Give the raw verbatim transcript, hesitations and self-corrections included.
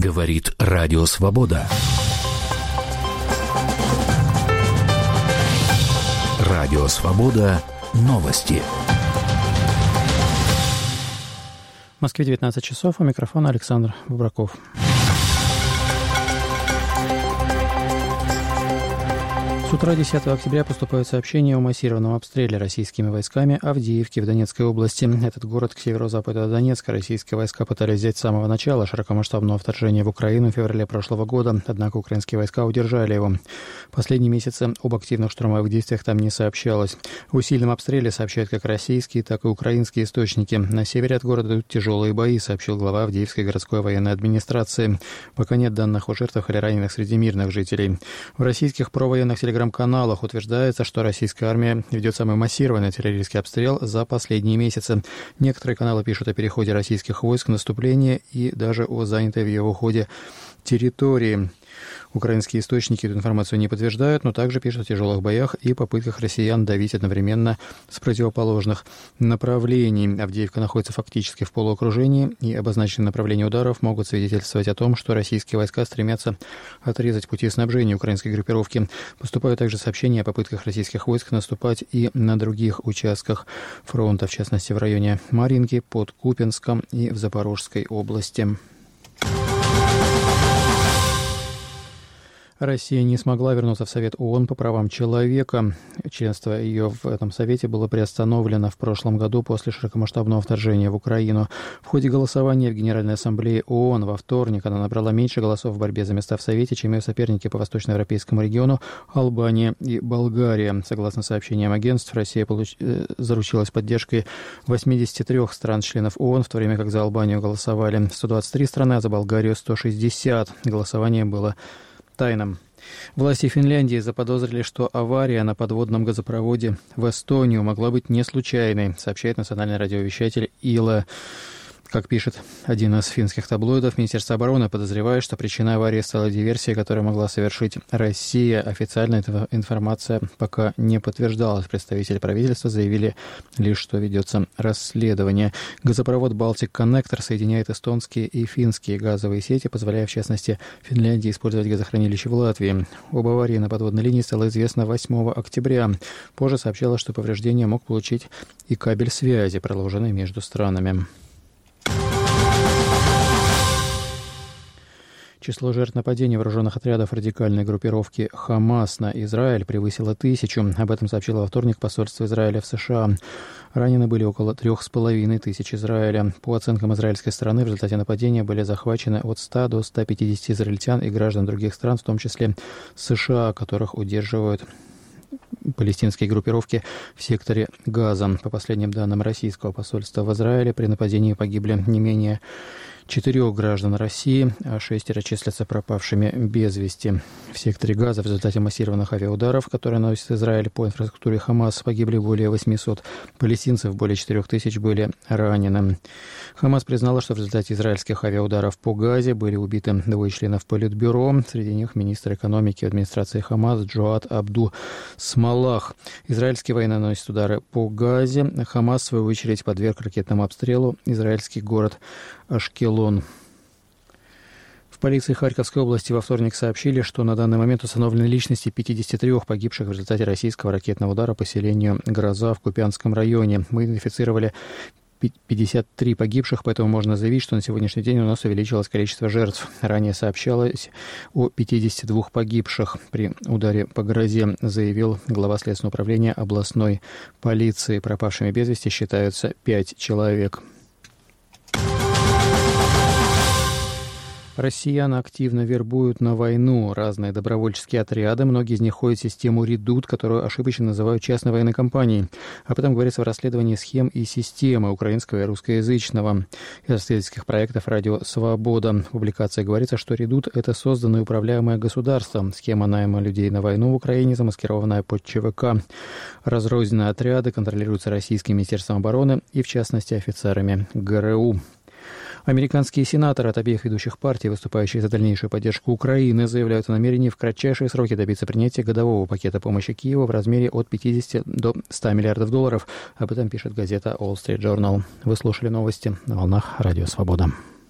Говорит Радио Свобода. Радио Свобода. Новости. В Москве девятнадцать часов, у микрофона Александр Бубраков. С утра десятого октября поступают сообщения о массированном обстреле российскими войсками Авдеевки в Донецкой области. Этот город к северо-западу от Донецка российские войска пытались взять с самого начала широкомасштабного вторжения в Украину в феврале прошлого года, однако украинские войска удержали его. Последние месяцы об активных штурмовых действиях там не сообщалось. О сильном обстреле сообщают как российские, так и украинские источники. На севере от города идут тяжелые бои, сообщил глава Авдеевской городской военной администрации. Пока нет данных о жертвах или раненых среди мирных жителей. В российских провоенных телеграм каналах утверждается, что российская армия ведет самый массированный террористский обстрел за последние месяцы. Некоторые каналы пишут о переходе российских войск в наступление и даже о занятой в его ходе территории. Украинские источники эту информацию не подтверждают, но также пишут о тяжелых боях и попытках россиян давить одновременно с противоположных направлений. Авдеевка находится фактически в полуокружении, и обозначенные направления ударов могут свидетельствовать о том, что российские войска стремятся отрезать пути снабжения украинской группировки. Поступают также сообщения о попытках российских войск наступать и на других участках фронта, в частности в районе Марьинки, под Купянском и в Запорожской области. Россия не смогла вернуться в Совет ООН по правам человека. Членство ее в этом Совете было приостановлено в прошлом году после широкомасштабного вторжения в Украину. В ходе голосования в Генеральной Ассамблее ООН во вторник она набрала меньше голосов в борьбе за места в Совете, чем ее соперники по восточноевропейскому региону Албания и Болгария. Согласно сообщениям агентств, Россия получ... заручилась поддержкой восьмидесяти трёх стран-членов ООН, в то время как за Албанию голосовали сто двадцать три страны, а за Болгарию сто шестьдесят. Голосование было тайном. Власти Финляндии заподозрили, что авария на подводном газопроводе в Эстонию могла быть не случайной, сообщает национальный радиовещатель Ила. Как пишет один из финских таблоидов, Министерство обороны подозревает, что причиной аварии стала диверсия, которую могла совершить Россия. Официально эта информация пока не подтверждалась. Представители правительства заявили лишь, что ведется расследование. Газопровод «Балтик Коннектор» соединяет эстонские и финские газовые сети, позволяя, в частности, Финляндии использовать газохранилище в Латвии. Об аварии на подводной линии стало известно восьмого октября. Позже сообщалось, что повреждения мог получить и кабель связи, проложенный между странами. Число жертв нападений вооруженных отрядов радикальной группировки «Хамас» на Израиль превысило тысячу. Об этом сообщило во вторник посольство Израиля в США. Ранены были около трех с половиной тысяч Израиля. По оценкам израильской стороны, в результате нападения были захвачены от ста до ста пятидесяти израильтян и граждан других стран, в том числе США, которых удерживают палестинские группировки в секторе Газа. По последним данным российского посольства в Израиле, при нападении погибли не менее четырех граждан России, а шестеро числятся пропавшими без вести. В секторе Газа в результате массированных авиаударов, которые наносит Израиль по инфраструктуре Хамас, погибли более восьмисот палестинцев, более четырех тысяч были ранены. Хамас признала, что в результате израильских авиаударов по Газе были убиты двое членов Политбюро, среди них министр экономики администрации Хамас Джоад Абду Смалах. Израильские военные наносят удары по Газе. Хамас, в свою очередь, подверг ракетному обстрелу израильский город Ашкелон. В полиции Харьковской области во вторник сообщили, что на данный момент установлены личности пятидесяти трёх погибших в результате российского ракетного удара по селению Гроза в Купянском районе. Мы идентифицировали пятьдесят три погибших, поэтому можно заявить, что на сегодняшний день у нас увеличилось количество жертв. Ранее сообщалось о пятидесяти двух погибших при ударе по Грозе, заявил глава Следственного управления областной полиции. Пропавшими без вести считаются пять человек. Россиян активно вербуют на войну разные добровольческие отряды. Многие из них ходят в систему «Редут», которую ошибочно называют частной военной компанией. Об этом говорится в расследовании схем и системы украинского и русскоязычного исследовательских проектов «Радио Свобода». В публикации говорится, что «Редут» — это созданное и управляемое государство. Схема найма людей на войну в Украине, замаскированная под ЧВК. Разрозненные отряды контролируются российским Министерством обороны и, в частности, офицерами ГРУ. Американские сенаторы от обеих ведущих партий, выступающие за дальнейшую поддержку Украины, заявляют о намерении в кратчайшие сроки добиться принятия годового пакета помощи Киеву в размере от пятидесяти до ста миллиардов долларов. Об этом пишет газета Wall Street Journal. Вы слушали новости на волнах Радио Свобода.